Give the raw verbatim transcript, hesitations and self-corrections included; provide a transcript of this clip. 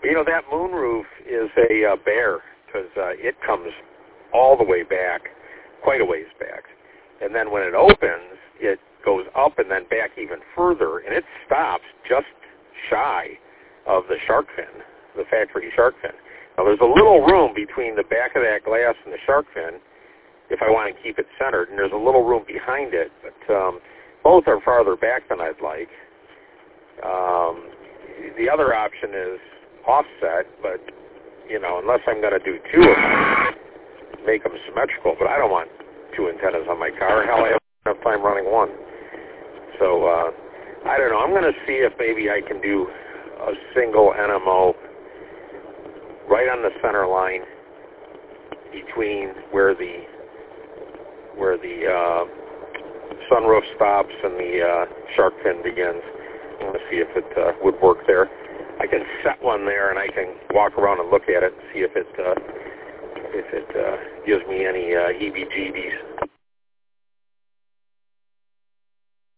You know, that moonroof is a uh, bear because uh, it comes all the way back, quite a ways back. And then when it opens, it goes up and then back even further, and it stops just shy of the shark fin, the factory shark fin. Now, there's a little room between the back of that glass and the shark fin if I want to keep it centered, and there's a little room behind it, but um, both are farther back than I'd like. Um, the other option is offset, but, you know, unless I'm going to do two of them, make them symmetrical, but I don't want two antennas on my car. Hell, I have enough time running one. So, uh, I don't know. I'm going to see if maybe I can do a single N M O right on the center line between where the where the uh, sunroof stops and the uh, shark fin begins. I'm going to see if it uh, would work there. I can set one there, and I can walk around and look at it and see if it uh, if it uh, gives me any uh, heebie-jeebies.